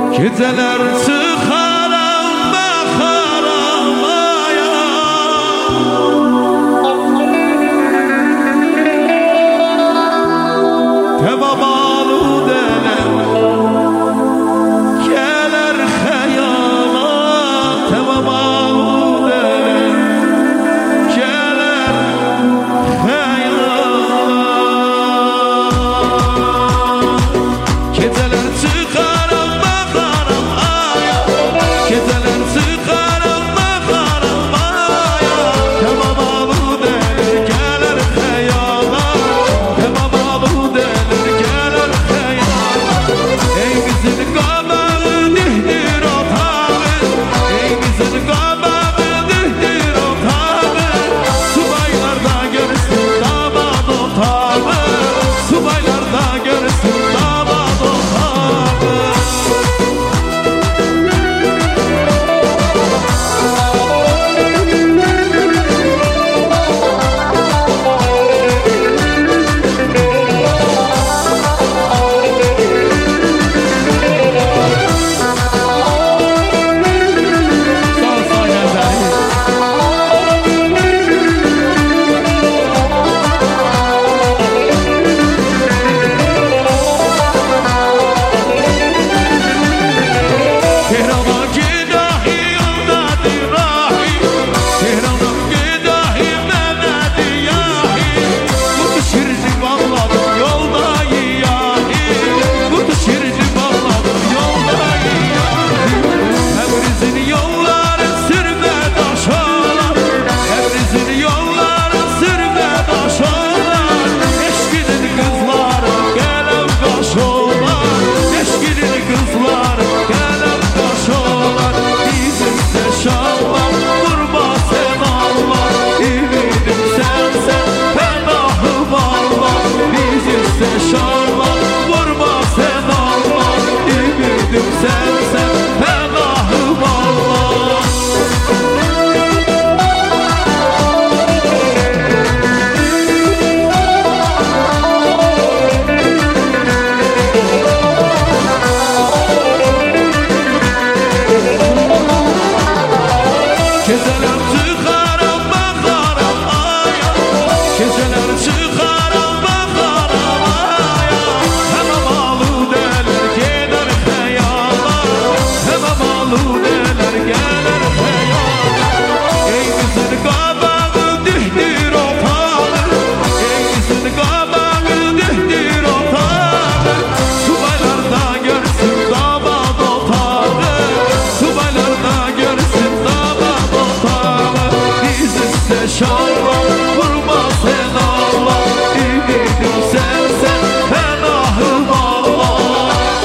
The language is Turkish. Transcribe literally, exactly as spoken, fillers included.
Geceler çıkarım bakarım aya, tebabalı deler gelir hayala, tebabalı deler gelir hayala. Geceler çıkarım bakarım aya, geceler çıkarım bakarım aya, tebabalı deler gelir hayala, tebabalı deler gelir hayala. Ey güzel kabağı dihdir otağı, ey güzel kabağı dihdir otağı, subaylarda görsün damat otağı, subaylarda görsün damat otağı. Geceler çıkarım bakarım aya, geceler çıkarım bakarım aya, tebabalı deler gelir hayala, tebabalı deler gelir hayala. Ey güzel kabağı dihdir otağı, ey güzel kabağı dihdir otağı, subaylarda görsün damat otağı, subaylarda görsün damat otağı. Biz ise şarkı